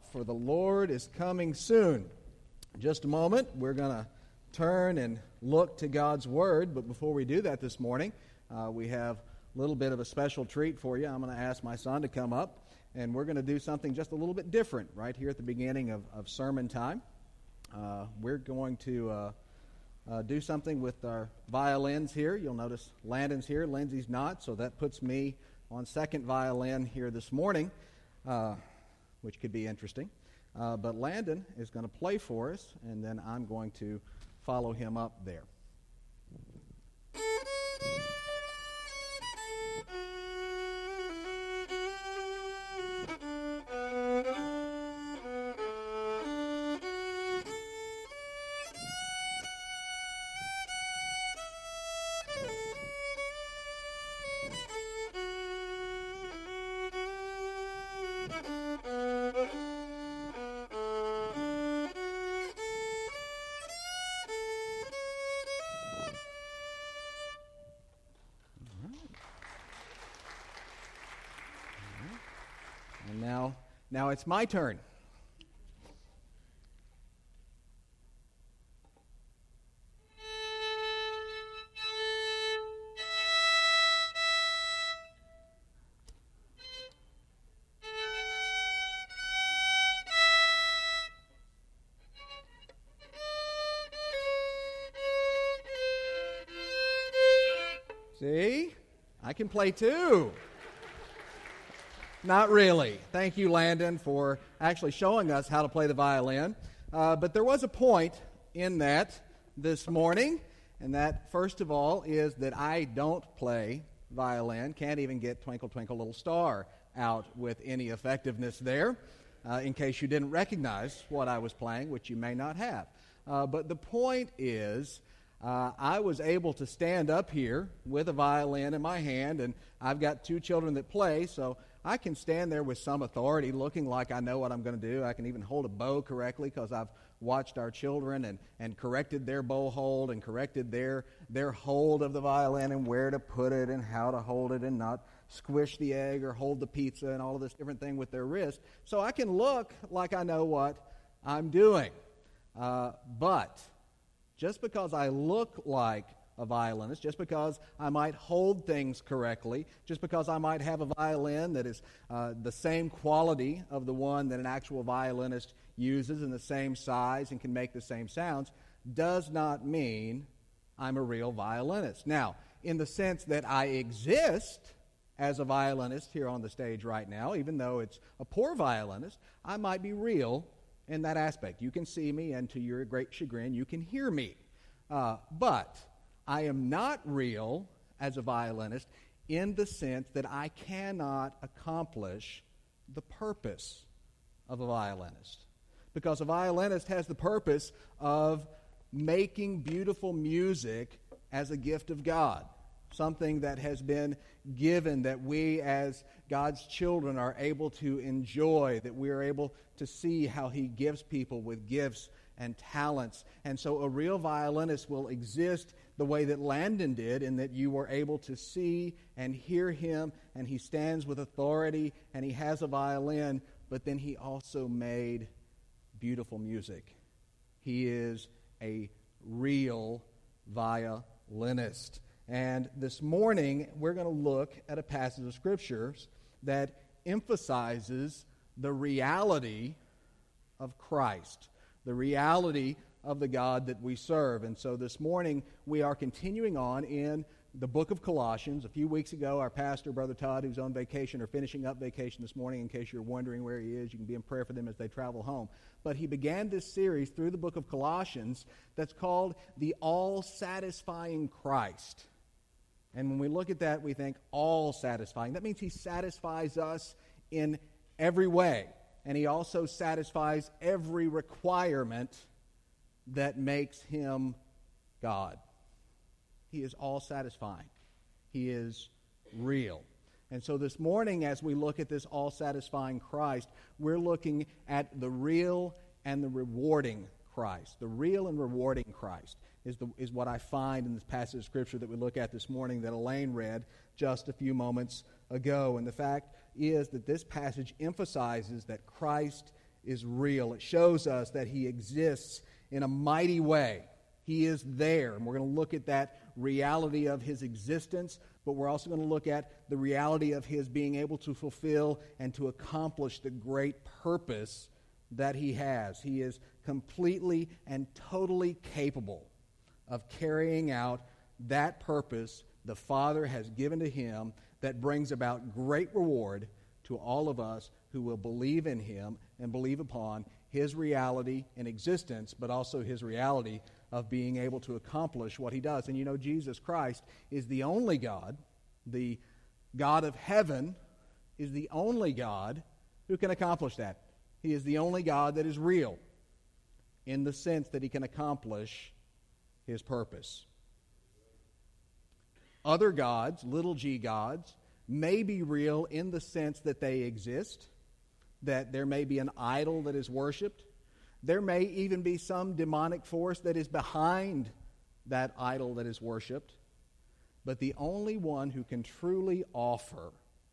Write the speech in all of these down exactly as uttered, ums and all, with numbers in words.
for the Lord is coming soon. In just a moment, we're going to turn and look to God's Word, but before we do that this morning, uh, we have a little bit of a special treat for you. I'm going to ask my son to come up, and we're going to do something just a little bit different right here at the beginning of, of sermon time. Uh, we're going to uh, uh, do something with our violins here. You'll notice Landon's here, Lindsay's not, so that puts me on second violin here this morning, uh, which could be interesting. Uh, but Landon is going to play for us, and then I'm going to follow him up there. And now, now it's my turn. See? I can play too. Not really. Thank you, Landon, for actually showing us how to play the violin. Uh, but there was a point in that this morning, and that, first of all, is that I don't play violin. Can't even get Twinkle, Twinkle, Little Star out with any effectiveness there, uh, in case you didn't recognize what I was playing, which you may not have. Uh, but the point is, Uh, I was able to stand up here with a violin in my hand, and I've got two children that play, so I can stand there with some authority, looking like I know what I'm going to do. I can even hold a bow correctly because I've watched our children and, and corrected their bow hold and corrected their, their hold of the violin and where to put it and how to hold it and not squish the egg or hold the pizza and all of this different thing with their wrist. So I can look like I know what I'm doing. Uh, but just because I look like a violinist, just because I might hold things correctly, just because I might have a violin that is uh, the same quality of the one that an actual violinist uses and the same size and can make the same sounds, does not mean I'm a real violinist. Now, in the sense that I exist as a violinist here on the stage right now, even though it's a poor violinist, I might be real in that aspect. You can see me, and to your great chagrin, you can hear me. Uh, but I am not real as a violinist in the sense that I cannot accomplish the purpose of a violinist. Because a violinist has the purpose of making beautiful music as a gift of God. Something that has been given that we as God's children are able to enjoy, that we are able to see how He gives people with gifts and talents. And so a real violinist will exist the way that Landon did, in that you were able to see and hear him, and he stands with authority, and he has a violin, but then he also made beautiful music. He is a real violinist. And this morning, we're going to look at a passage of Scriptures that emphasizes the reality of Christ, the reality of the God that we serve. And so this morning, we are continuing on in the book of Colossians. A few weeks ago, our pastor, Brother Todd, who's on vacation or finishing up vacation this morning, in case you're wondering where he is, you can be in prayer for them as they travel home. But he began this series through the book of Colossians that's called The All-Satisfying Christ. And when we look at that, we think all-satisfying. That means He satisfies us in every way. And He also satisfies every requirement that makes Him God. He is all-satisfying. He is real. And so this morning, as we look at this all-satisfying Christ, we're looking at the real and the rewarding Christ. The real and rewarding Christ is, the, is what I find in this passage of Scripture that we look at this morning that Elaine read just a few moments ago. And the fact is that this passage emphasizes that Christ is real. It shows us that he exists in a mighty way. He is there, and we're going to look at that reality of his existence, but we're also going to look at the reality of his being able to fulfill and to accomplish the great purpose that he has. He is completely and totally capable of carrying out that purpose the Father has given to him that brings about great reward to all of us who will believe in him and believe upon his reality in existence, but also his reality of being able to accomplish what he does. And you know, Jesus Christ is the only God, the God of heaven is the only God who can accomplish that. He is the only God that is real in the sense that he can accomplish his purpose. Other gods, little g gods, may be real in the sense that they exist, that there may be an idol that is worshipped. There may even be some demonic force that is behind that idol that is worshipped. But the only one who can truly offer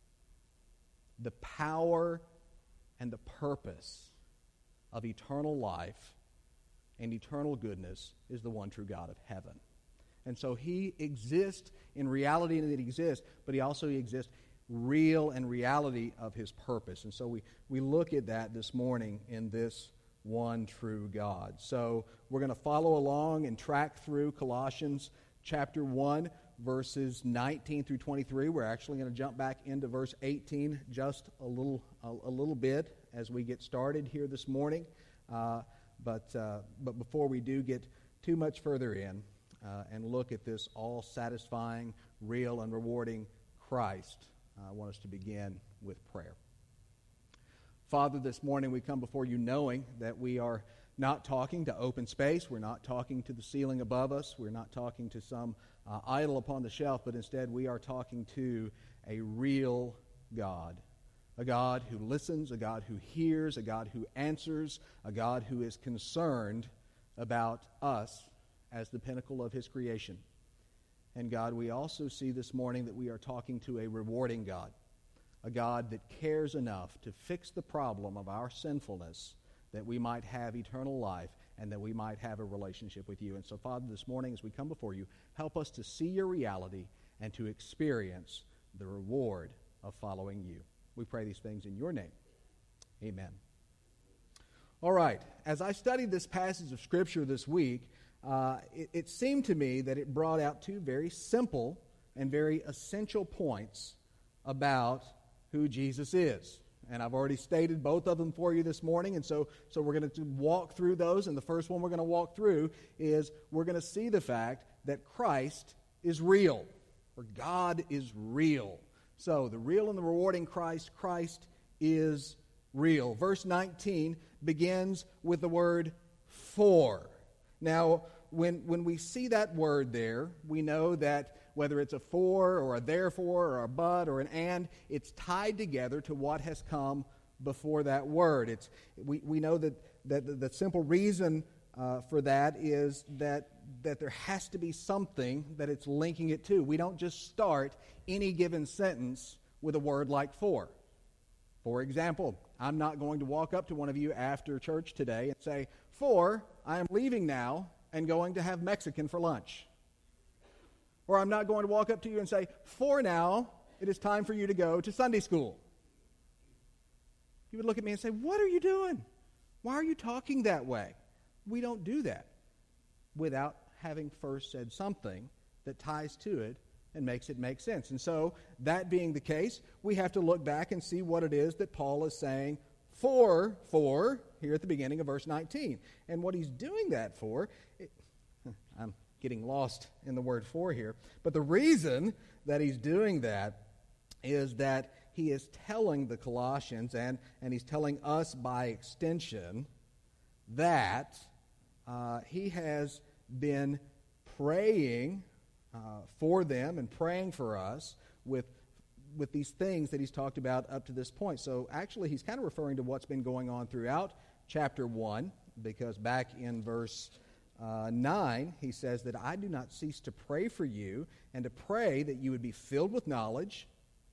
the power and the purpose of eternal life and eternal goodness is the one true God of heaven. And so he exists in reality that he exists, but he also exists real and reality of his purpose. And so we, we look at that this morning in this one true God. So we're going to follow along and track through Colossians chapter one, verses nineteen through twenty-three. We're actually going to jump back into verse eighteen just a little a, a little bit as we get started here this morning. Uh, but uh, but before we do get too much further in uh, and look at this all-satisfying, real, and rewarding Christ, uh, I want us to begin with prayer. Father, this morning we come before you knowing that we are not talking to open space. We're not talking to the ceiling above us. We're not talking to some uh, idol upon the shelf, but instead we are talking to a real God. A God who listens, a God who hears, a God who answers, a God who is concerned about us as the pinnacle of his creation. And God, we also see this morning that we are talking to a rewarding God. A God that cares enough to fix the problem of our sinfulness that we might have eternal life and that we might have a relationship with you. And so, Father, this morning as we come before you, help us to see your reality and to experience the reward of following you. We pray these things in your name. Amen. All right. As I studied this passage of Scripture this week, uh, it, it seemed to me that it brought out two very simple and very essential points about who Jesus is. And I've already stated both of them for you this morning, and so, so we're going to walk through those. And the first one we're going to walk through is we're going to see the fact that Christ is real, or God is real. So the real and the rewarding Christ, Christ is real. Verse nineteen begins with the word for. Now, when, when we see that word there, we know that whether it's a for or a therefore or a but or an and, it's tied together to what has come before that word. It's we, we know that, that the, the simple reason uh, for that is that, that there has to be something that it's linking it to. We don't just start any given sentence with a word like for. For example, I'm not going to walk up to one of you after church today and say, for I am leaving now and going to have Mexican for lunch. Or I'm not going to walk up to you and say, for now, it is time for you to go to Sunday school. You would look at me and say, what are you doing? Why are you talking that way? We don't do that without having first said something that ties to it and makes it make sense. And so, that being the case, we have to look back and see what it is that Paul is saying for, for, here at the beginning of verse nineteen. And what he's doing that for, it, I'm getting lost in the word for here, but the reason that he's doing that is that he is telling the Colossians, and, and he's telling us by extension, that uh, he has been praying uh, for them and praying for us with with these things that he's talked about up to this point. So actually he's kind of referring to what's been going on throughout chapter one, because back in verse Uh, nine, he says that I do not cease to pray for you and to pray that you would be filled with knowledge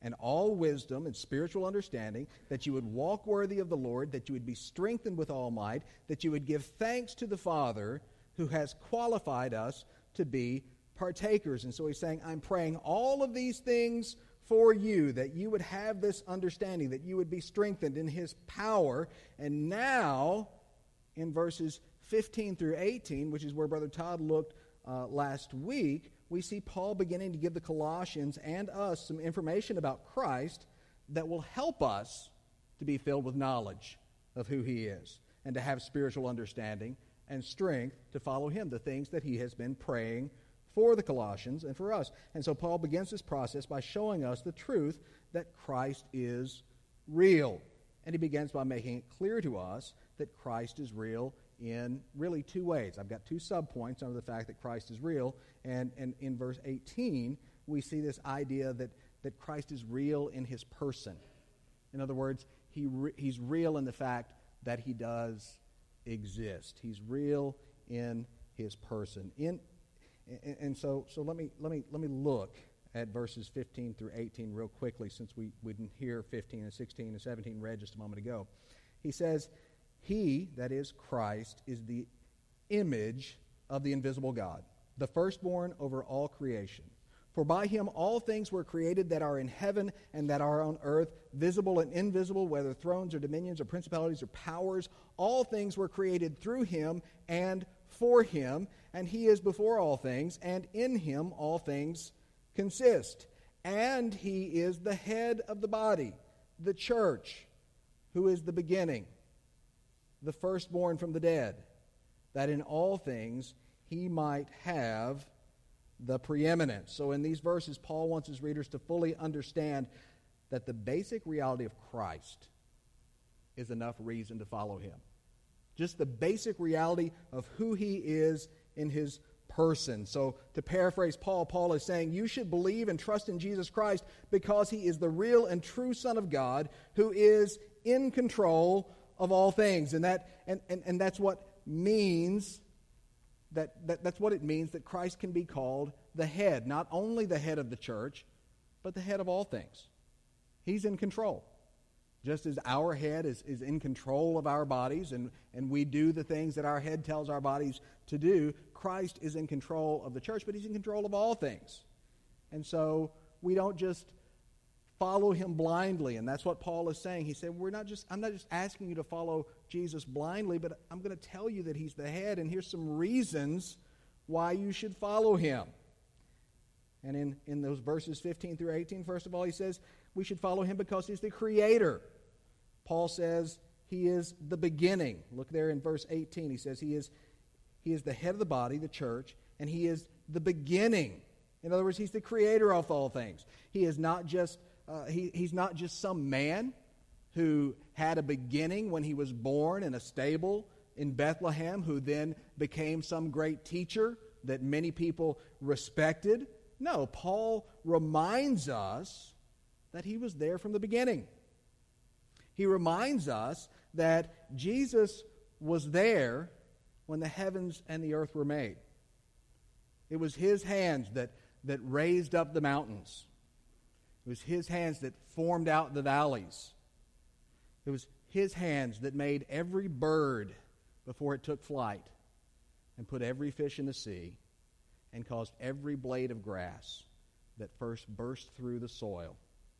and all wisdom and spiritual understanding, that you would walk worthy of the Lord, that you would be strengthened with all might, that you would give thanks to the Father who has qualified us to be partakers. And so he's saying, I'm praying all of these things for you, that you would have this understanding, that you would be strengthened in his power. And now, in verses fifteen through eighteen, which is where Brother Todd looked uh, last week, we see Paul beginning to give the Colossians and us some information about Christ that will help us to be filled with knowledge of who he is and to have spiritual understanding and strength to follow him, the things that he has been praying for the Colossians and for us. And so Paul begins this process by showing us the truth that Christ is real. And he begins by making it clear to us that Christ is real in really two ways. I've got two subpoints under the fact that Christ is real. And, and in verse eighteen, we see this idea that, that Christ is real in his person. In other words, he re, he's real in the fact that he does exist. He's real in his person. In and, and so so let me let me let me look at verses fifteen through eighteen real quickly, since we, we didn't hear fifteen and sixteen and seventeen read just a moment ago. He says, he, that is Christ, is the image of the invisible God, the firstborn over all creation. For by him all things were created that are in heaven and that are on earth, visible and invisible, whether thrones or dominions or principalities or powers. All things were created through him and for him, and he is before all things, and in him all things consist. And he is the head of the body, the church, who is the beginning, the firstborn from the dead, that in all things he might have the preeminence. So in these verses, Paul wants his readers to fully understand that the basic reality of Christ is enough reason to follow him. Just the basic reality of who he is in his person. So to paraphrase Paul, Paul is saying you should believe and trust in Jesus Christ because he is the real and true Son of God who is in control of all things. And that and, and, and that's what means that, that that's what it means that Christ can be called the head, not only the head of the church, but the head of all things. He's in control. Just as our head is, is in control of our bodies and, and we do the things that our head tells our bodies to do, Christ is in control of the church, but he's in control of all things. And so we don't just follow him blindly, and that's what Paul is saying. He said, "We're not just. I'm not just asking you to follow Jesus blindly, but I'm going to tell you that he's the head, and here's some reasons why you should follow him." And in, in those verses fifteen through eighteen, first of all, he says we should follow him because he's the creator. Paul says he is the beginning. Look there in verse eighteen. He says he is he is the head of the body, the church, and he is the beginning. In other words, he's the creator of all things. He is not just uh, he, he's not just some man who had a beginning when he was born in a stable in Bethlehem, who then became some great teacher that many people respected. No, Paul reminds us that he was there from the beginning. He reminds us that Jesus was there when the heavens and the earth were made. It was his hands that, that raised up the mountains. It was his hands that formed out the valleys. It was his hands that made every bird before it took flight and put every fish in the sea and caused every blade of grass that first burst through the soil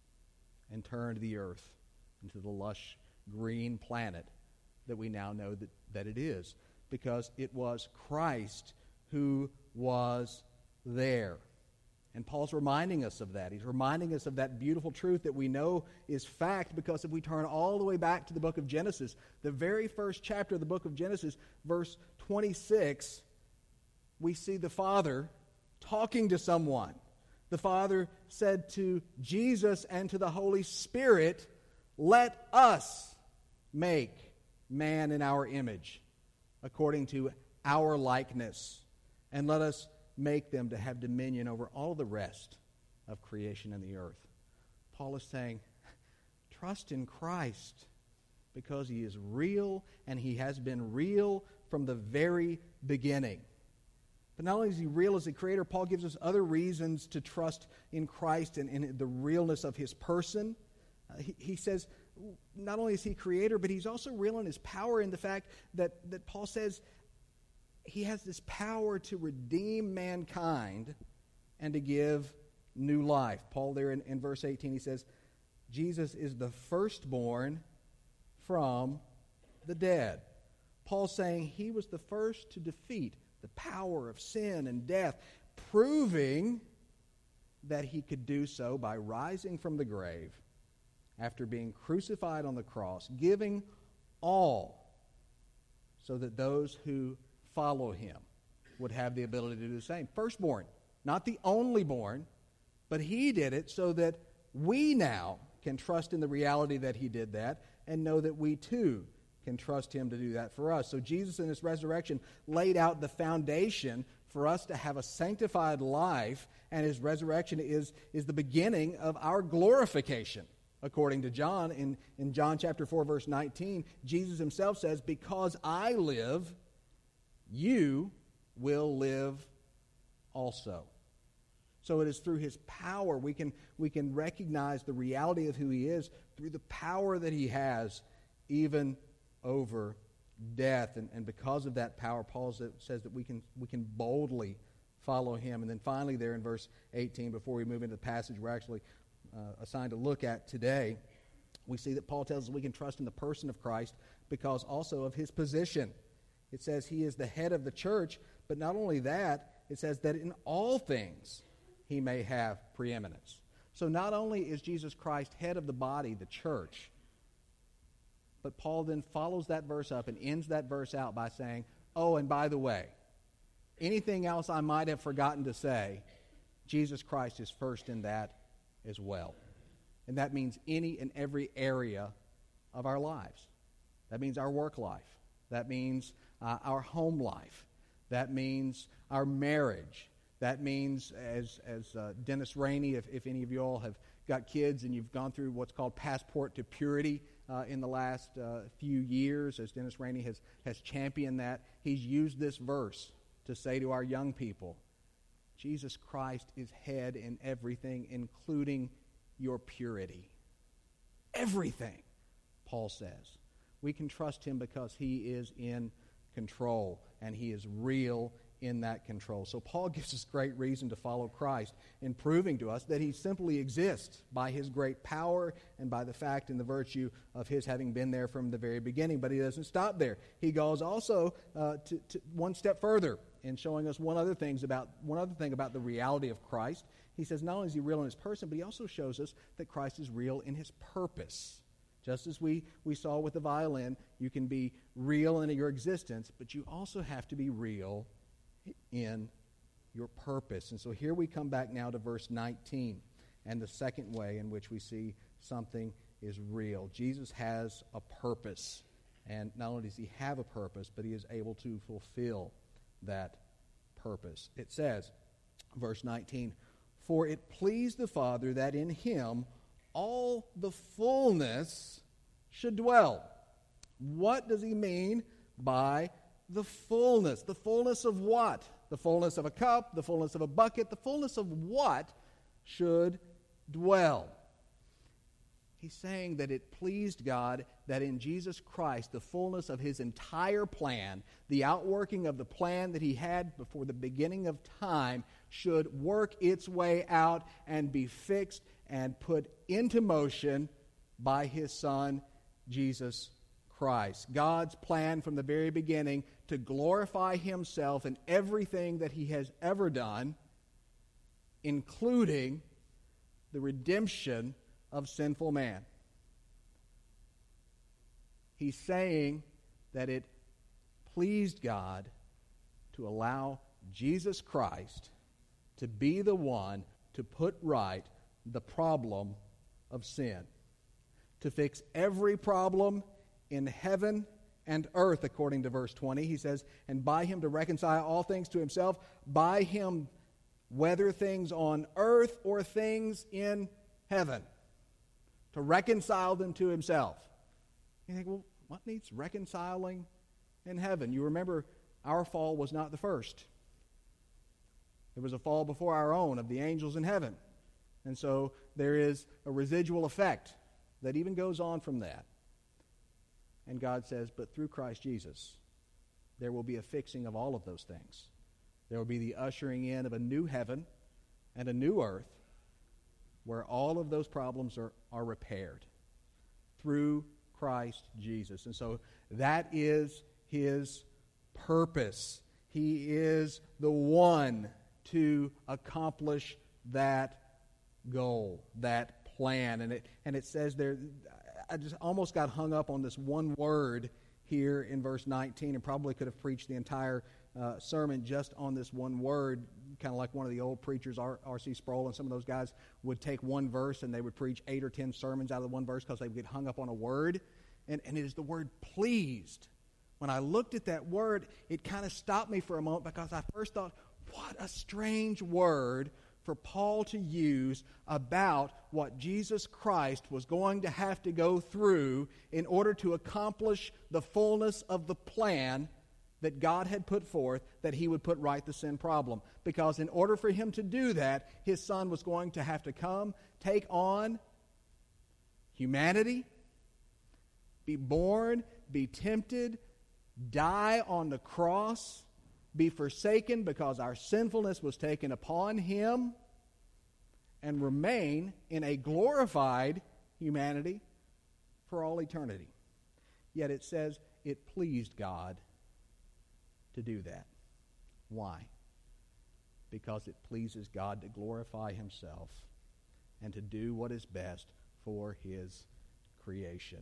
and turned the earth into the lush green planet that we now know that, that it is, because it was Christ who was there. And Paul's reminding us of that. He's reminding us of that beautiful truth that we know is fact, because if we turn all the way back to the book of Genesis, the very first chapter of the book of Genesis, verse twenty-six, we see the Father talking to someone. The Father said to Jesus and to the Holy Spirit, "Let us make man in our image, according to our likeness, and let us make them to have dominion over all the rest of creation and the earth." Paul is saying, trust in Christ, because he is real, and he has been real from the very beginning. But not only is he real as a creator, Paul gives us other reasons to trust in Christ and in the realness of his person. Uh, he, he says not only is he creator, but he's also real in his power, in the fact that, that Paul says he has this power to redeem mankind and to give new life. Paul there in, in verse eighteen, he says, Jesus is the firstborn from the dead. Paul's saying he was the first to defeat the power of sin and death, proving that he could do so by rising from the grave after being crucified on the cross, giving all so that those who follow him would have the ability to do the same. Firstborn, not the only born, but he did it so that we now can trust in the reality that he did that and know that we too can trust him to do that for us. So Jesus in his resurrection laid out the foundation for us to have a sanctified life, and his resurrection is, is the beginning of our glorification. According to John, in, in John chapter four, verse nineteen, Jesus himself says, because I live, you will live also. So it is through his power we can, we can recognize the reality of who he is through the power that he has even over death. And, and because of that power, Paul says that we can, we can boldly follow him. And then finally there in verse eighteen, before we move into the passage we're actually uh, assigned to look at today, we see that Paul tells us we can trust in the person of Christ because also of his position. It says he is the head of the church, but not only that, it says that in all things he may have preeminence. So not only is Jesus Christ head of the body, the church, but Paul then follows that verse up and ends that verse out by saying, oh, and by the way, anything else I might have forgotten to say, Jesus Christ is first in that as well. And that means any and every area of our lives. That means our work life. That means uh, our home life. That means our marriage. That means, as, as uh, Dennis Rainey, if, if any of you all have got kids and you've gone through what's called Passport to Purity uh, in the last uh, few years, as Dennis Rainey has, has championed that, he's used this verse to say to our young people, Jesus Christ is head in everything, including your purity. Everything, Paul says. We can trust him because he is in control, and he is real in that control. So Paul gives us great reason to follow Christ in proving to us that he simply exists by his great power and by the fact and the virtue of his having been there from the very beginning. But he doesn't stop there. He goes also uh, to, to one step further in showing us one other things about one other thing about the reality of Christ. He says not only is he real in his person, but he also shows us that Christ is real in his purpose. Just as we, we saw with the violin, you can be real in your existence, but you also have to be real in your purpose. And so here we come back now to verse nineteen and the second way in which we see something is real. Jesus has a purpose, and not only does he have a purpose, but he is able to fulfill that purpose. It says, verse nineteen, for it pleased the Father that in him all the fullness should dwell. What does he mean by the fullness? The fullness of what? The fullness of a cup, the fullness of a bucket, the fullness of what should dwell? He's saying that it pleased God that in Jesus Christ, the fullness of his entire plan, the outworking of the plan that he had before the beginning of time, should work its way out and be fixed and put into motion by his Son, Jesus Christ. God's plan from the very beginning to glorify himself in everything that he has ever done, including the redemption of sinful man. He's saying that it pleased God to allow Jesus Christ to be the one to put right the problem of sin, to fix every problem in heaven and earth, according to verse twenty. He says, and by him to reconcile all things to himself, by him whether things on earth or things in heaven, to reconcile them to himself. You think, well, what needs reconciling in heaven? You remember our fall was not the first. There was a fall before our own of the angels in heaven. And so there is a residual effect that even goes on from that. And God says, but through Christ Jesus, there will be a fixing of all of those things. There will be the ushering in of a new heaven and a new earth where all of those problems are, are repaired through Christ Jesus. And so that is his purpose. He is the one to accomplish that goal, that plan. And it and it says there, I just almost got hung up on this one word here in verse nineteen, and probably could have preached the entire uh, sermon just on this one word, kind of like one of the old preachers, R C Sproul and some of those guys would take one verse and they would preach eight or ten sermons out of the one verse because they would get hung up on a word. And, and it is the word pleased. When I looked at that word, it kind of stopped me for a moment because I first thought, what a strange word for Paul to use about what Jesus Christ was going to have to go through in order to accomplish the fullness of the plan that God had put forth, that he would put right the sin problem. Because in order for him to do that, his son was going to have to come, take on humanity, be born, be tempted, die on the cross, be forsaken because our sinfulness was taken upon him, and remain in a glorified humanity for all eternity. Yet it says it pleased God to do that. Why? Because it pleases God to glorify himself and to do what is best for his creation.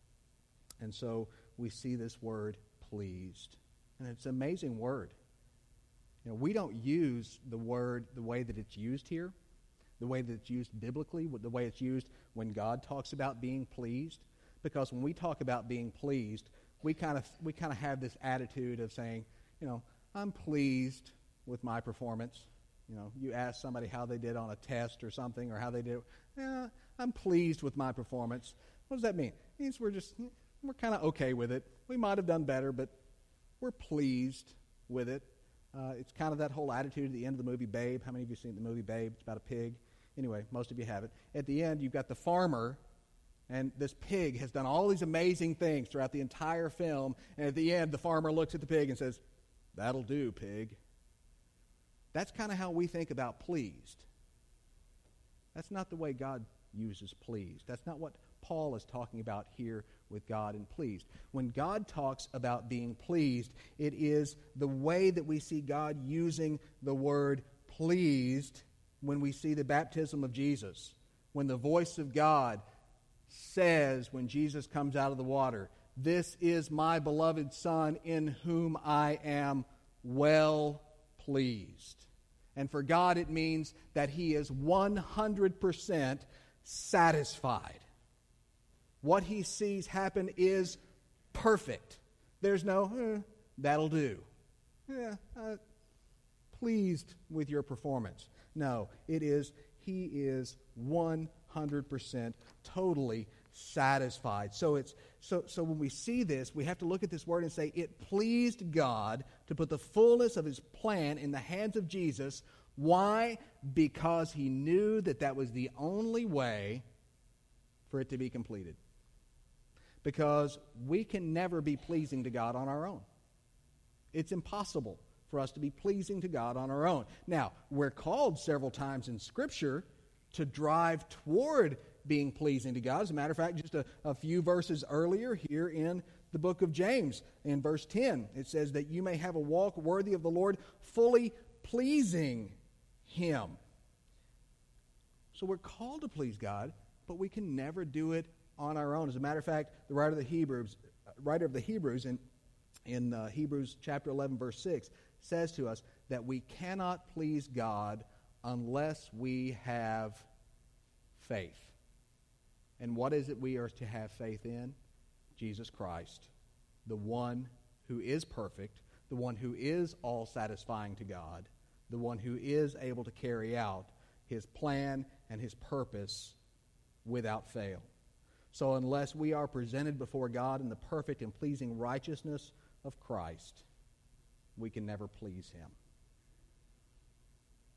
And so we see this word pleased. And it's an amazing word. You know, we don't use the word the way that it's used here, the way that it's used biblically, the way it's used when God talks about being pleased. Because when we talk about being pleased, we kind of we kind of have this attitude of saying, you know, I'm pleased with my performance. You know, you ask somebody how they did on a test or something, or how they did. Yeah, I'm pleased with my performance. What does that mean? It means we're just we're kind of okay with it. We might have done better, but we're pleased with it. Uh, it's kind of that whole attitude at the end of the movie Babe. How many of you have seen the movie Babe? It's about a pig. Anyway, most of you haven't. At the end, you've got the farmer, and this pig has done all these amazing things throughout the entire film. And at the end, the farmer looks at the pig and says, "That'll do, pig." That's kind of how we think about pleased. That's not the way God uses pleased. That's not what Paul is talking about here with God and pleased. When God talks about being pleased, it is the way that we see God using the word pleased when we see the baptism of Jesus. When the voice of God says, when Jesus comes out of the water, "This is my beloved Son in whom I am well pleased." And for God it means that he is one hundred percent satisfied. What he sees happen is perfect. There's no, eh, that'll do. Yeah, uh, pleased with your performance. No, it is, he is one hundred percent totally satisfied. So it's so so when we see this, we have to look at this word and say it pleased God to put the fullness of his plan in the hands of Jesus. Why? Because he knew that that was the only way for it to be completed. Because we can never be pleasing to God on our own. It's impossible for us to be pleasing to God on our own. Now, we're called several times in Scripture to drive toward being pleasing to God. As a matter of fact, just a, a few verses earlier here in the book of James, in verse ten, it says that you may have a walk worthy of the Lord, fully pleasing him. So we're called to please God, but we can never do it on our own. As a matter of fact, the writer of the Hebrews, writer of the Hebrews in, in uh, Hebrews chapter eleven, verse six, says to us that we cannot please God unless we have faith. And what is it we are to have faith in? Jesus Christ, the one who is perfect, the one who is all-satisfying to God, the one who is able to carry out his plan and his purpose without fail. So unless we are presented before God in the perfect and pleasing righteousness of Christ, we can never please him.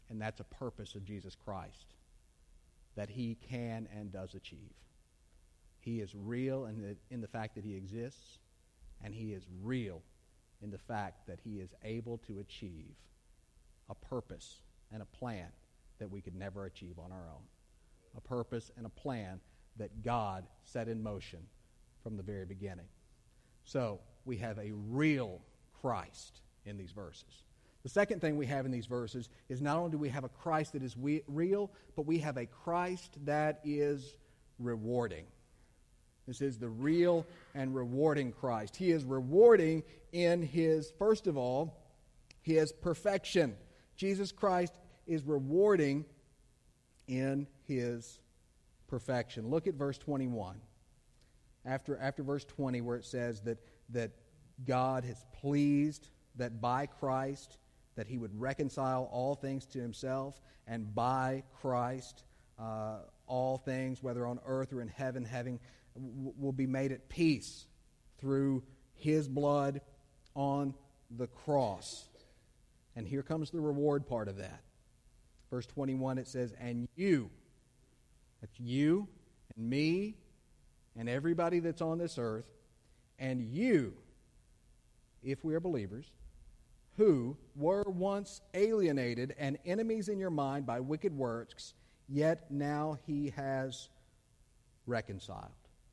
And that's a purpose of Jesus Christ that he can and does achieve. He is real in the, in the fact that he exists, and he is real in the fact that he is able to achieve a purpose and a plan that we could never achieve on our own. A purpose and a plan that God set in motion from the very beginning. So we have a real Christ in these verses. The second thing we have in these verses is not only do we have a Christ that is we, real, but we have a Christ that is rewarding. This is the real and rewarding Christ. He is rewarding in his, first of all, his perfection. Jesus Christ is rewarding in his perfection. Look at verse twenty-one. After, after verse twenty, where it says that, that God has pleased that by Christ that he would reconcile all things to himself, and by Christ uh, all things, whether on earth or in heaven, having w- will be made at peace through his blood on the cross. And here comes the reward part of that. Verse twenty-one, it says, and you, that's you and me and everybody that's on this earth, and you, if we are believers, who were once alienated and enemies in your mind by wicked works, yet now he has reconciled.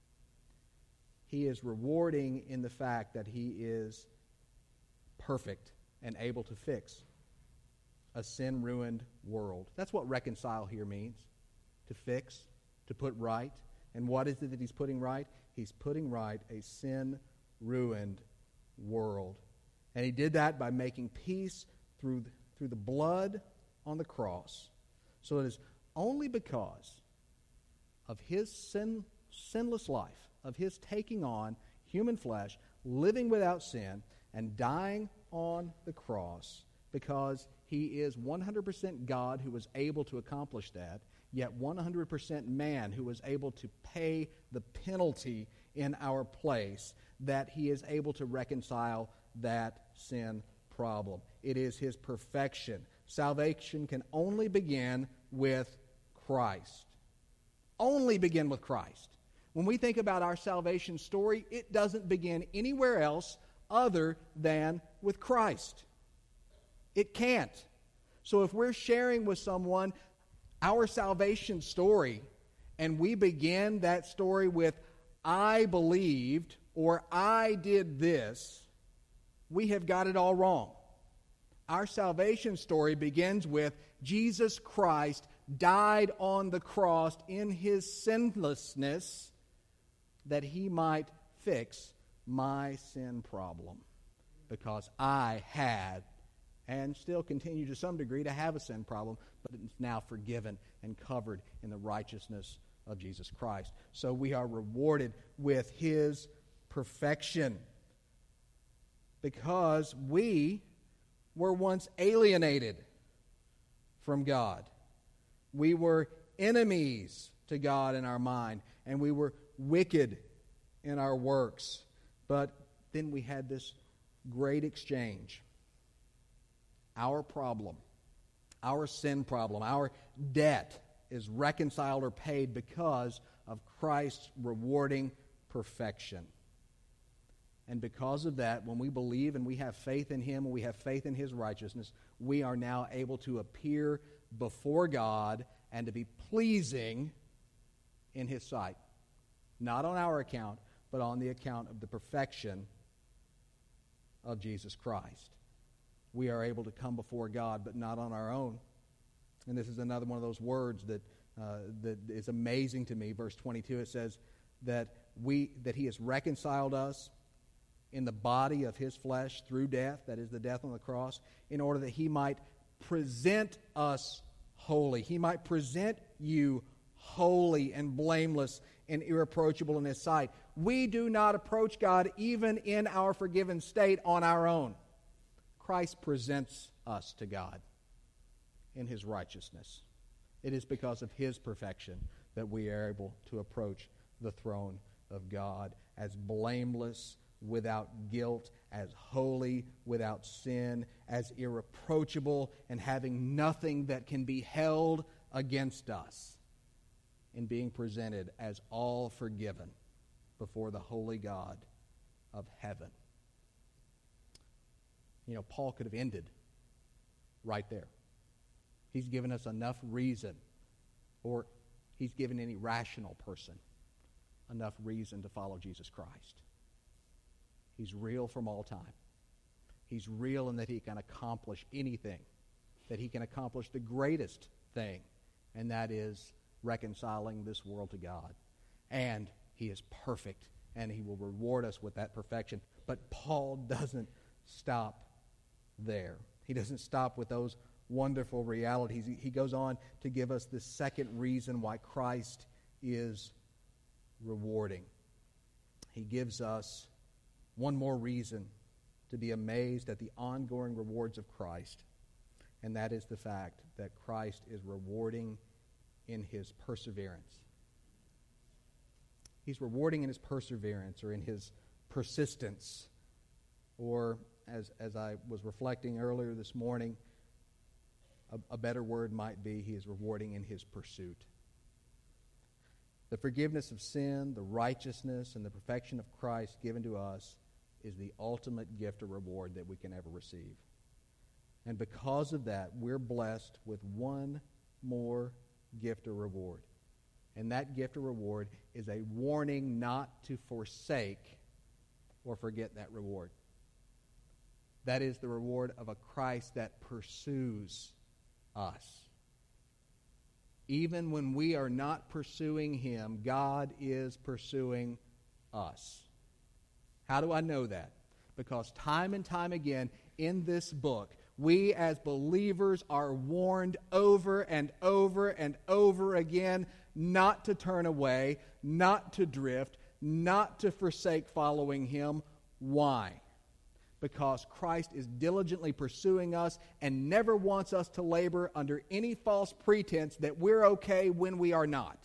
He is rewarding in the fact that he is perfect and able to fix a sin-ruined world. That's what reconcile here means. To fix, to put right. And what is it that he's putting right? He's putting right a sin-ruined world. And he did that by making peace through the, through the blood on the cross. So it is only because of his sin, sinless life, of his taking on human flesh, living without sin, and dying on the cross, because he is one hundred percent God who was able to accomplish that, yet one hundred percent man who was able to pay the penalty in our place, that he is able to reconcile that sin problem. It is his perfection. Salvation can only begin with Christ. Only begin with Christ. When we think about our salvation story, it doesn't begin anywhere else other than with Christ. It can't. So if we're sharing with someone our salvation story, and we begin that story with, I believed, or I did this, we have got it all wrong. Our salvation story begins with Jesus Christ died on the cross in his sinlessness that he might fix my sin problem. Because I had, and still continue to some degree to have a sin problem, but it's now forgiven and covered in the righteousness of Jesus Christ. So we are rewarded with his perfection, because we were once alienated from God. We were enemies to God in our mind, and we were wicked in our works. But then we had this great exchange. Our problem, our sin problem, our debt is reconciled or paid because of Christ's rewarding perfection. And because of that, when we believe and we have faith in him, when we have faith in his righteousness, we are now able to appear before God and to be pleasing in his sight. Not on our account, but on the account of the perfection of Jesus Christ. We are able to come before God, but not on our own. And this is another one of those words that uh, that is amazing to me. Verse twenty-two, it says that we that he has reconciled us in the body of his flesh through death, that is the death on the cross, in order that he might present us holy. He might present you holy and blameless and irreproachable in his sight. We do not approach God even in our forgiven state on our own. Christ presents us to God in his righteousness. It is because of his perfection that we are able to approach the throne of God as blameless, without guilt, as holy, without sin, as irreproachable, and having nothing that can be held against us, in being presented as all forgiven before the holy God of heaven. You know, Paul could have ended right there. He's given us enough reason, or he's given any rational person enough reason to follow Jesus Christ. He's real from all time. He's real in that he can accomplish anything, that he can accomplish the greatest thing, and that is reconciling this world to God. And he is perfect, and he will reward us with that perfection. But Paul doesn't stop there. He doesn't stop with those wonderful realities. He, he goes on to give us the second reason why Christ is rewarding. He gives us one more reason to be amazed at the ongoing rewards of Christ, and that is the fact that Christ is rewarding in his perseverance. He's rewarding in his perseverance, or in his persistence, or as, as I was reflecting earlier this morning, a, a better word might be he is rewarding in his pursuit. The forgiveness of sin, the righteousness, and the perfection of Christ given to us is the ultimate gift or reward that we can ever receive. And because of that, we're blessed with one more gift or reward. And that gift or reward is a warning not to forsake or forget that reward. That is the reward of a Christ that pursues us. Even when we are not pursuing him, God is pursuing us. How do I know that? Because time and time again in this book, we as believers are warned over and over and over again not to turn away, not to drift, not to forsake following him. Why? Because Christ is diligently pursuing us and never wants us to labor under any false pretense that we're okay when we are not.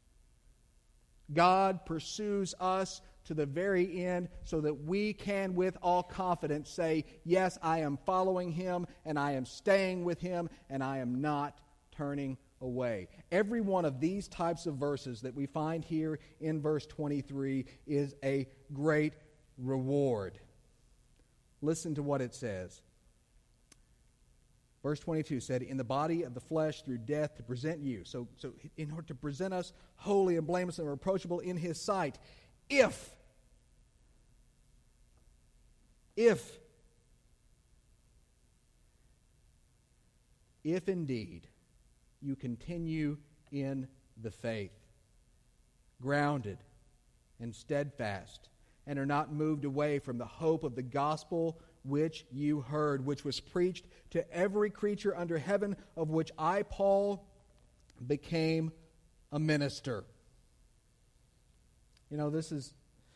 God pursues us to the very end so that we can with all confidence say, yes, I am following him and I am staying with him and I am not turning away. Every one of these types of verses that we find here in verse twenty-three is a great reward. Listen to what it says. Verse twenty-two said, in the body of the flesh through death to present you. So, so in order to present us holy and blameless and reproachable in his sight, if, if, if indeed you continue in the faith, grounded and steadfast, and are not moved away from the hope of the gospel which you heard, which was preached to every creature under heaven, of which I, Paul, became a minister. You know, this is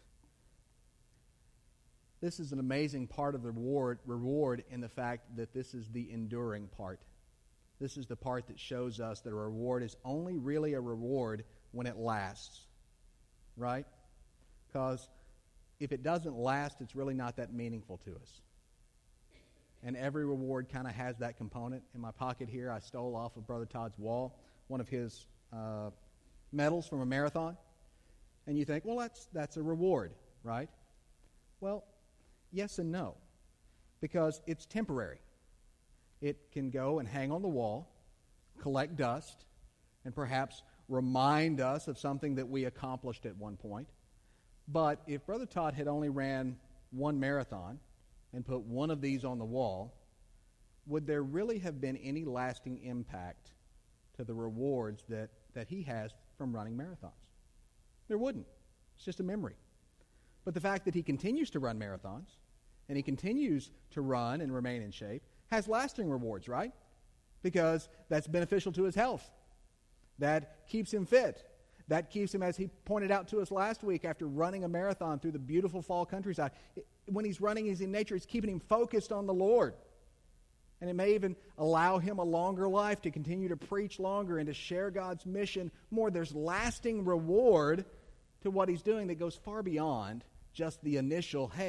this is an amazing part of the reward, reward in the fact that this is the enduring part. This is the part that shows us that a reward is only really a reward when it lasts. Right? Because if it doesn't last, it's really not that meaningful to us. And every reward kind of has that component. In my pocket here, I stole off of Brother Todd's wall one of his uh, medals from a marathon. And you think, well, that's that's a reward, right? Well, yes and no. Because it's temporary. It can go and hang on the wall, collect dust, and perhaps remind us of something that we accomplished at one point. But if Brother Todd had only ran one marathon and put one of these on the wall, would there really have been any lasting impact to the rewards that, that he has from running marathons? There wouldn't. It's just a memory. But the fact that he continues to run marathons and he continues to run and remain in shape has lasting rewards, right? Because that's beneficial to his health. That keeps him fit. That keeps him, as he pointed out to us last week, after running a marathon through the beautiful fall countryside. When he's running, he's in nature, it's keeping him focused on the Lord. And it may even allow him a longer life to continue to preach longer and to share God's mission more. There's lasting reward to what he's doing that goes far beyond just the initial, hey,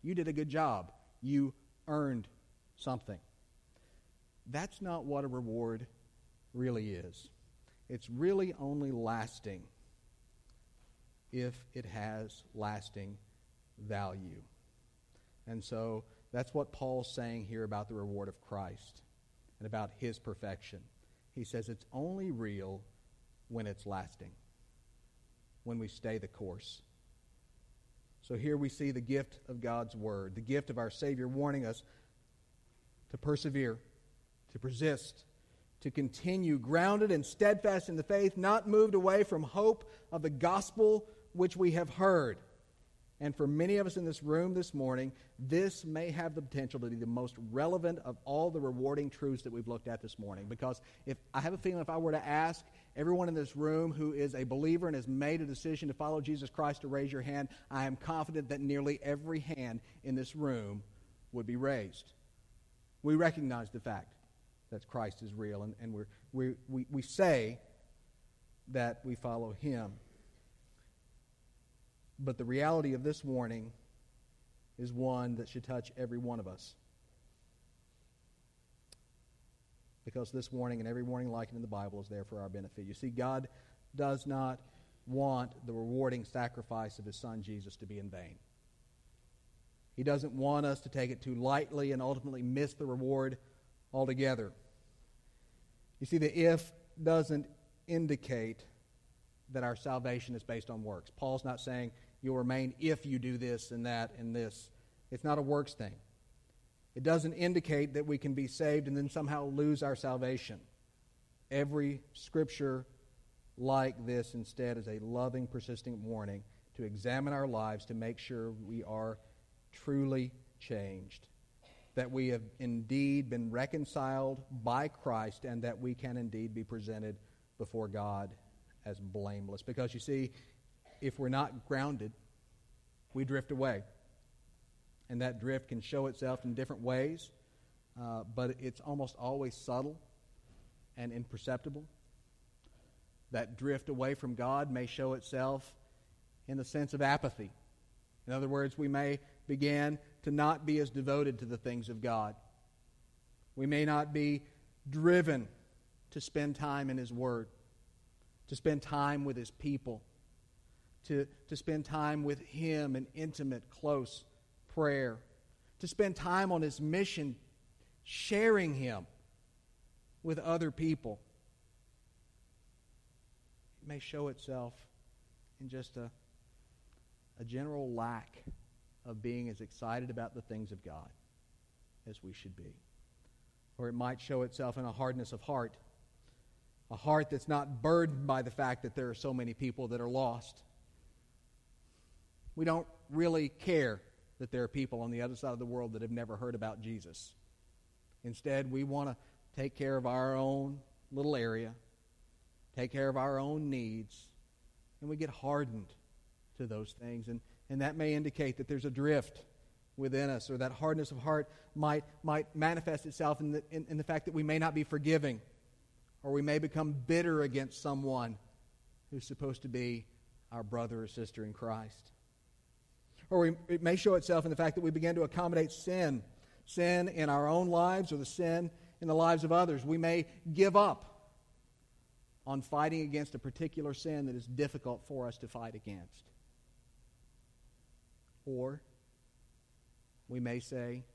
You did a good job. You earned something. That's not what a reward really is. It's really only lasting if it has lasting value. And so that's what Paul's saying here about the reward of Christ and about his perfection. He says it's only real when it's lasting, when we stay the course. So here we see the gift of God's Word, the gift of our Savior warning us to persevere, to persist, to continue grounded and steadfast in the faith, not moved away from hope of the gospel which we have heard. And for many of us in this room this morning, this may have the potential to be the most relevant of all the rewarding truths that we've looked at this morning. Because if I have a feeling if I were to ask everyone in this room who is a believer and has made a decision to follow Jesus Christ to raise your hand, I am confident that nearly every hand in this room would be raised. We recognize the fact that Christ is real, and, and we're, we we we say that we follow Him. But the reality of this warning is one that should touch every one of us. Because this warning and every warning like it in the Bible is there for our benefit. You see, God does not want the rewarding sacrifice of His Son Jesus to be in vain. He doesn't want us to take it too lightly and ultimately miss the reward altogether. You see, the if doesn't indicate that our salvation is based on works. Paul's not saying you'll remain if you do this and that and this. It's not a works thing. It doesn't indicate that we can be saved and then somehow lose our salvation. Every scripture like this instead is a loving, persistent warning to examine our lives to make sure we are truly changed, that we have indeed been reconciled by Christ, and that we can indeed be presented before God as blameless. Because you see, if we're not grounded, we drift away. And that drift can show itself in different ways, uh, but it's almost always subtle and imperceptible. That drift away from God may show itself in the sense of apathy. In other words, we may begin to not be as devoted to the things of God. We may not be driven to spend time in His Word, to spend time with His people, to, to spend time with Him in intimate, close prayer, to spend time on His mission, sharing Him with other people. It may show itself in just a, a general lack of being as excited about the things of God as we should be. Or it might show itself in a hardness of heart, a heart that's not burdened by the fact that there are so many people that are lost. We don't really care that there are people on the other side of the world that have never heard about Jesus. Instead, we want to take care of our own little area, take care of our own needs, and we get hardened to those things. And, and that may indicate that there's a drift within us, or that hardness of heart might, might manifest itself in the, in, in the fact that we may not be forgiving, or we may become bitter against someone who's supposed to be our brother or sister in Christ. Or we, it may show itself in the fact that we begin to accommodate sin, sin in our own lives or the sin in the lives of others. We may give up on fighting against a particular sin that is difficult for us to fight against. Or we may say,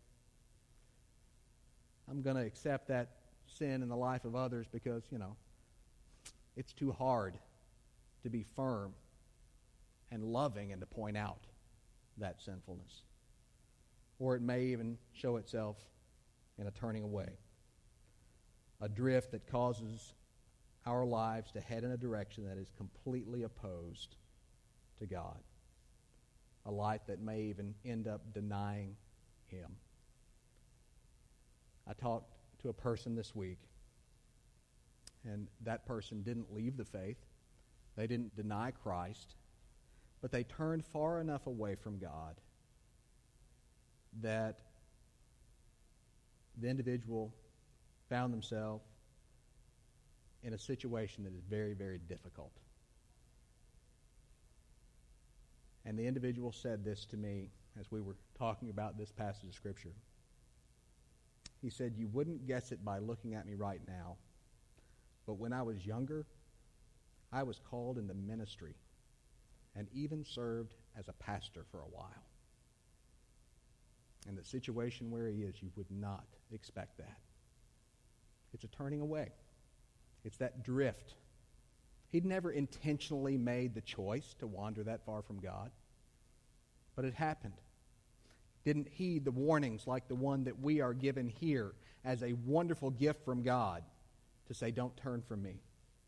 I'm going to accept that sin in the life of others because, you know, it's too hard to be firm and loving and to point out that sinfulness. Or it may even show itself in a turning away, a drift that causes our lives to head in a direction that is completely opposed to God, a life that may even end up denying Him. I talked to a person this week, and that person didn't leave the faith. They didn't deny Christ, but they turned far enough away from God that the individual found themselves in a situation that is very, very difficult. And the individual said this to me, as we were talking about this passage of Scripture. He said, "You wouldn't guess it by looking at me right now, but when I was younger, I was called into ministry and even served as a pastor for a while." In the situation where he is, you would not expect that. It's a turning away. It's that drift. He'd never intentionally made the choice to wander that far from God, but it happened. Didn't heed the warnings like the one that we are given here as a wonderful gift from God to say, don't turn from me.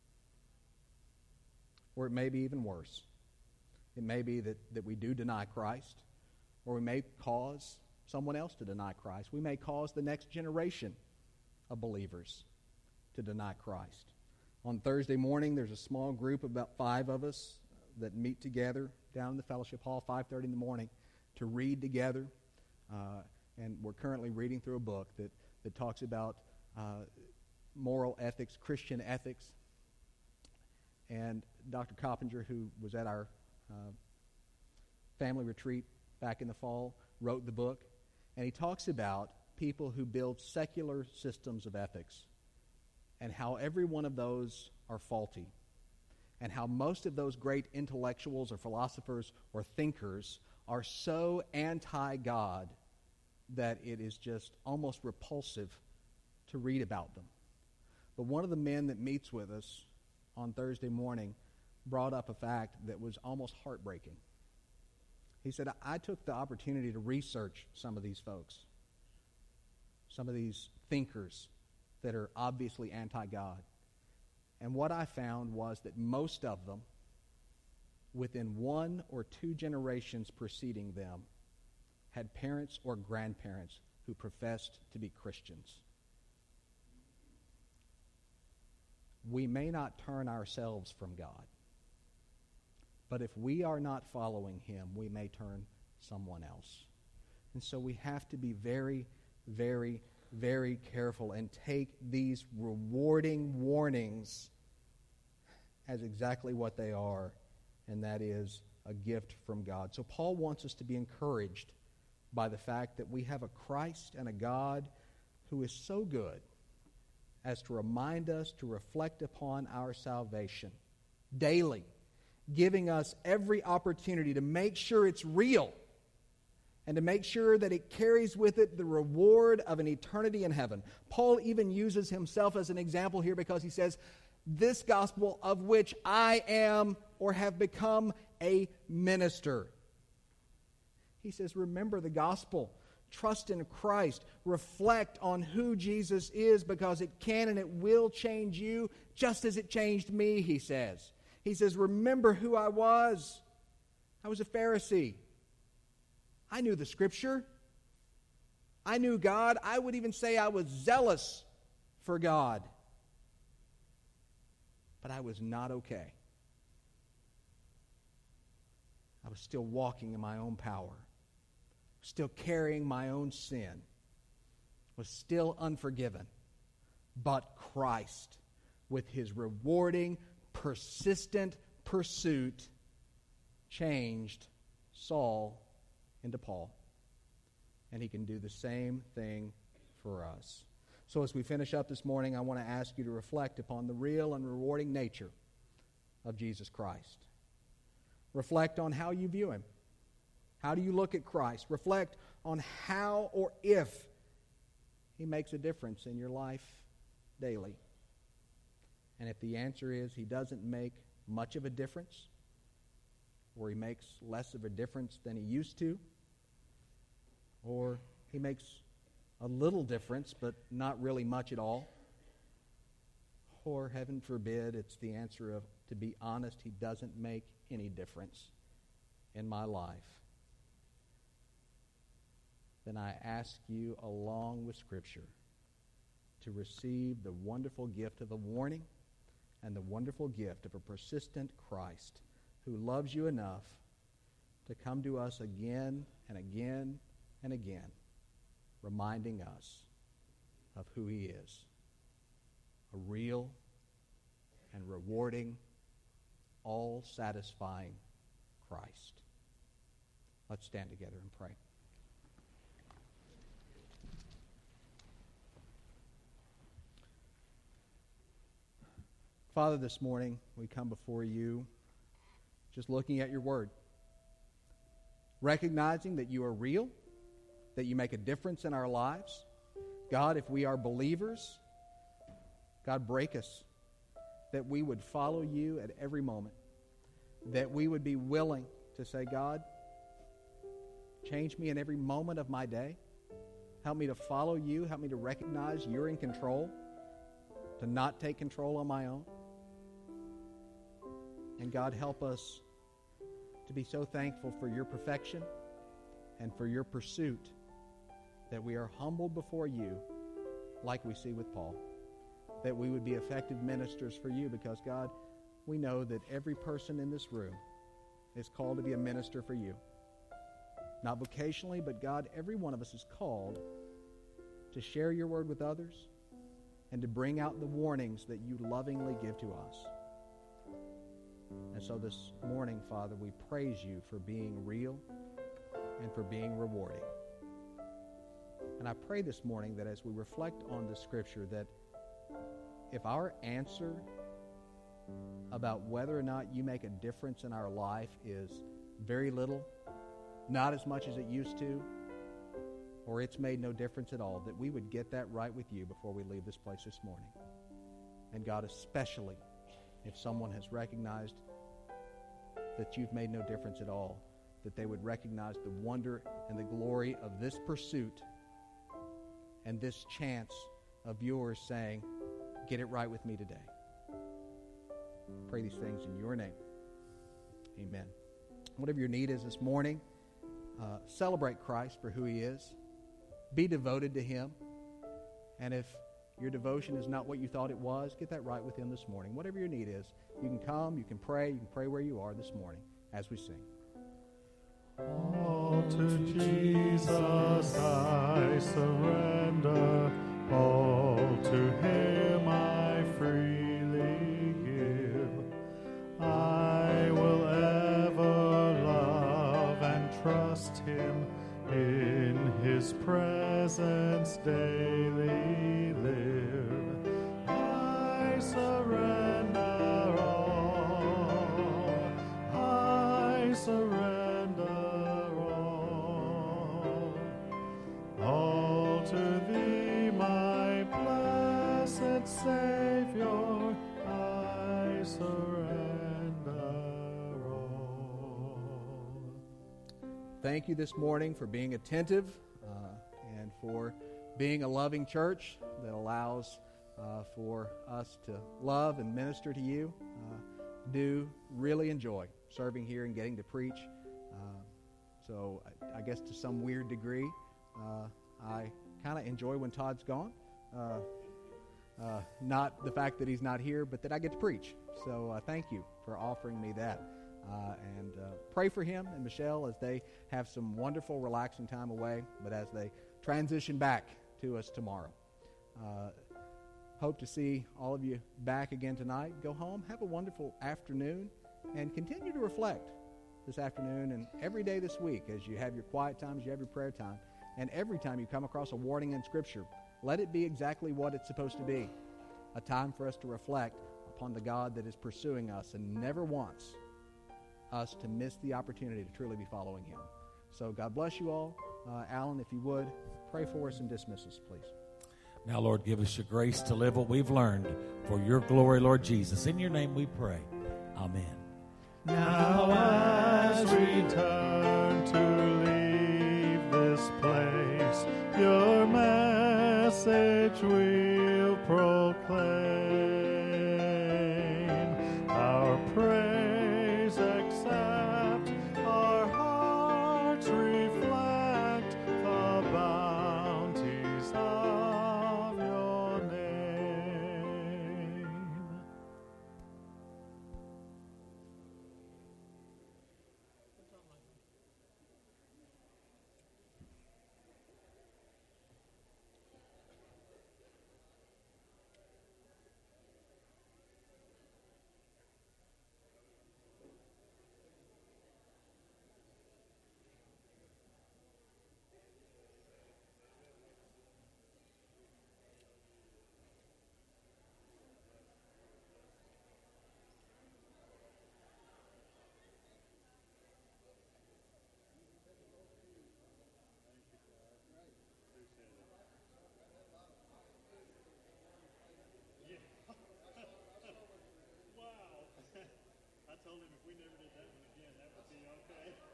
Or it may be even worse. It may be that, that we do deny Christ, or we may cause someone else to deny Christ. We may cause the next generation of believers to deny Christ. On Thursday morning, there's a small group of about five of us that meet together down in the fellowship hall, five thirty in the morning, to read together. Uh, and we're currently reading through a book that, that talks about uh, moral ethics, Christian ethics. And Doctor Coppinger, who was at our uh, family retreat back in the fall, wrote the book. And he talks about people who build secular systems of ethics and how every one of those are faulty, and how most of those great intellectuals or philosophers or thinkers are so anti-God that it is just almost repulsive to read about them. But one of the men that meets with us on Thursday morning brought up a fact that was almost heartbreaking. He said, I took the opportunity to research some of these folks, some of these thinkers that are obviously anti-God. And what I found was that most of them, within one or two generations preceding them, had parents or grandparents who professed to be Christians. We may not turn ourselves from God, but if we are not following Him, we may turn someone else. And so we have to be very, very, very careful and take these rewarding warnings as exactly what they are, and that is a gift from God. So Paul wants us to be encouraged by the fact that we have a Christ and a God who is so good as to remind us to reflect upon our salvation daily, giving us every opportunity to make sure it's real and to make sure that it carries with it the reward of an eternity in heaven. Paul even uses himself as an example here because he says, this gospel of which I am or have become a minister. He says, remember the gospel. Trust in Christ. Reflect on who Jesus is, because it can and it will change you just as it changed me, he says. He says, remember who I was. I was a Pharisee. I knew the Scripture. I knew God. I would even say I was zealous for God. But I was not okay. I was still walking in my own power, still carrying my own sin, was still unforgiven. But Christ, with His rewarding, persistent pursuit, changed Saul into Paul. And He can do the same thing for us. So as we finish up this morning, I want to ask you to reflect upon the real and rewarding nature of Jesus Christ. Reflect on how you view Him. How do you look at Christ? Reflect on how or if He makes a difference in your life daily. And if the answer is He doesn't make much of a difference, or He makes less of a difference than He used to, or He makes a little difference but not really much at all, or heaven forbid it's the answer of, to be honest, He doesn't make any difference in my life, then I ask you, along with Scripture, to receive the wonderful gift of the warning and the wonderful gift of a persistent Christ who loves you enough to come to us again and again and again, reminding us of who He is, a real and rewarding, all-satisfying Christ. Let's stand together and pray. Father, this morning we come before you just looking at your word, recognizing that you are real, that you make a difference in our lives. God, if we are believers, God, break us, that we would follow you at every moment, that we would be willing to say, God, change me in every moment of my day. Help me to follow you. Help me to recognize you're in control, to not take control on my own. And God, help us to be so thankful for your perfection and for your pursuit that we are humbled before you like we see with Paul, that we would be effective ministers for you because, God, we know that every person in this room is called to be a minister for you. Not vocationally, but God, every one of us is called to share your word with others and to bring out the warnings that you lovingly give to us. And so this morning, Father, we praise you for being real and for being rewarding. And I pray this morning that as we reflect on the Scripture, that if our answer about whether or not you make a difference in our life is very little, not as much as it used to, or it's made no difference at all, that we would get that right with you before we leave this place this morning. And God, especially if someone has recognized that you've made no difference at all, that they would recognize the wonder and the glory of this pursuit and this chance of yours saying, get it right with me today. Pray these things in your name. Amen. Whatever your need is this morning, uh, celebrate Christ for who he is. Be devoted to him. And if your devotion is not what you thought it was, get that right with him this morning. Whatever your need is, you can come, you can pray, you can pray where you are this morning as we sing. All to Jesus I surrender, all to him I freely give. I will ever love and trust him, in his presence daily live. I surrender all, I surrender all, all to thee, my blessed Savior, I surrender all. Thank you this morning for being attentive uh, and for being a loving church that allows uh, for us to love and minister to you. Uh, do really enjoy serving here and getting to preach. Uh, so I, I guess to some weird degree, uh, I kind of enjoy when Todd's gone. Uh, uh, not the fact that he's not here, but that I get to preach. So uh, thank you for offering me that. Uh, and uh, pray for him and Michelle as they have some wonderful, relaxing time away, but as they transition back to us tomorrow. Uh, hope to see all of you back again tonight. Go home, have a wonderful afternoon, and continue to reflect this afternoon and every day this week as you have your quiet times, you have your prayer time, and every time you come across a warning in Scripture, let it be exactly what it's supposed to be, a time for us to reflect upon the God that is pursuing us and never wants us to miss the opportunity to truly be following him. So God bless you all. Uh, Alan, if you would, pray for us and dismiss us, please. Now, Lord, give us your grace to live what we've learned for your glory, Lord Jesus. In your name we pray. Amen. Now as we turn to leave this place, your message we'll proclaim. Our praise accept, our hearts reflect the bounties of your name. told him if we never did that one again, that would be okay.